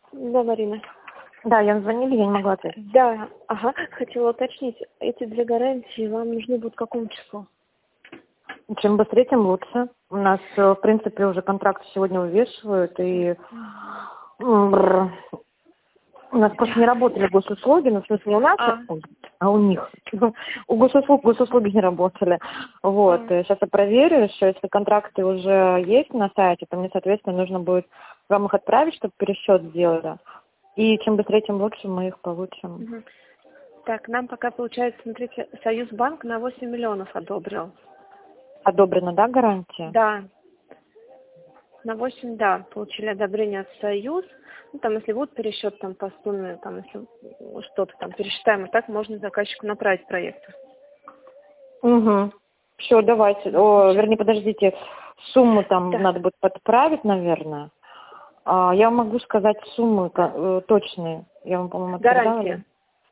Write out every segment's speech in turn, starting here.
Да, Марина. Да, я звонили, я не могла ответить. Да, ага, хотела уточнить, эти две гарантии вам нужны будут к какому числу? Чем быстрее, тем лучше. У нас, в принципе, уже контракт сегодня вывешивают, и у нас просто не работали госуслуги, ну, в смысле, не у нас, а у них. У госуслуги не работали. Вот, сейчас я проверю еще, если контракты уже есть на сайте, то мне, соответственно, нужно будет вам их отправить, чтобы пересчет сделали. И чем быстрее, тем лучше мы их получим. Так, нам пока, получается, смотрите, Союзбанк на 8 миллионов одобрил. Одобрена, да, гарантия? Да. На 8, да, получили одобрение от Союз. Ну, там, если будет пересчет там по сумме, там, если что-то там пересчитаем, и так можно заказчику направить проект. Угу. Все, давайте. Вернее, подождите, сумму там надо будет подправить, наверное. Я могу сказать суммы точные. Я вам, по-моему, гарантия.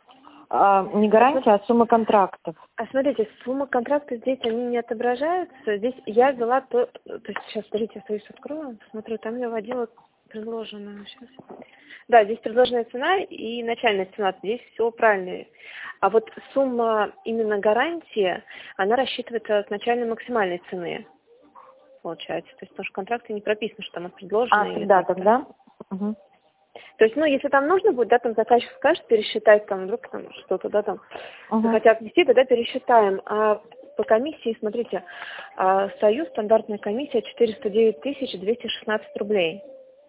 Не гарантия, а сумма контрактов. Смотрите, сумма контракта здесь, они не отображаются. Здесь я взяла то есть сейчас, смотрите, я Союз открою, смотрю, там я вводила предложенную сейчас. Да, здесь предложенная цена и начальная цена, здесь все правильно. А вот сумма именно гарантии, она рассчитывается с начальной максимальной цены, получается. То есть, потому что в контракте не прописано, что она предложена. Да, тогда? Угу. То есть, ну, если там нужно будет, да, там заказчик скажет пересчитать, там, вдруг там что-то, да, там, захотят внести, тогда пересчитаем. А по комиссии, смотрите, Союз, стандартная комиссия 409 216 рублей.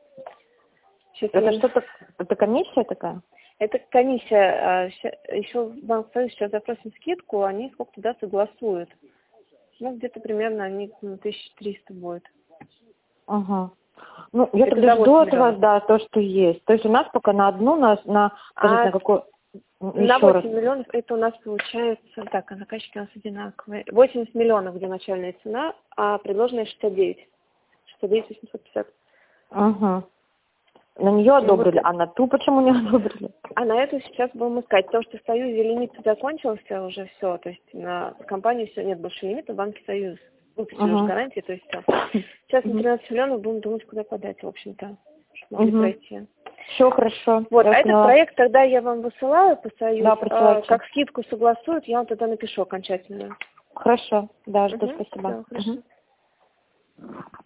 Сейчас это что-то, это комиссия такая? Это комиссия, еще в Банк Союз сейчас запросим скидку, они сколько туда согласуют. Ну, где-то примерно они 1300 будет. Ага. Ну, я тогда жду от вас, да, то, что есть. То есть у нас пока на одну, на какой... На 8 миллионов это у нас получается, так, а заказчики у нас одинаковые. 80 миллионов, где начальная цена, а предложенная 69. 69 850. Ага. На нее одобрили, а на ту почему не одобрили? А на эту сейчас будем искать, потому что в Союзе лимит закончился уже все, то есть на компании все, нет больше лимита, банки Союз выпустили уже гарантии, то есть все. Сейчас на 13 миллионов будем думать, куда подать, в общем-то, чтобы могли пройти. Все хорошо. Вот, а этот проект тогда я вам высылаю по Союзу, да, как скидку согласуют, я вам тогда напишу окончательную. Хорошо, да, жду, спасибо. Все, хорошо.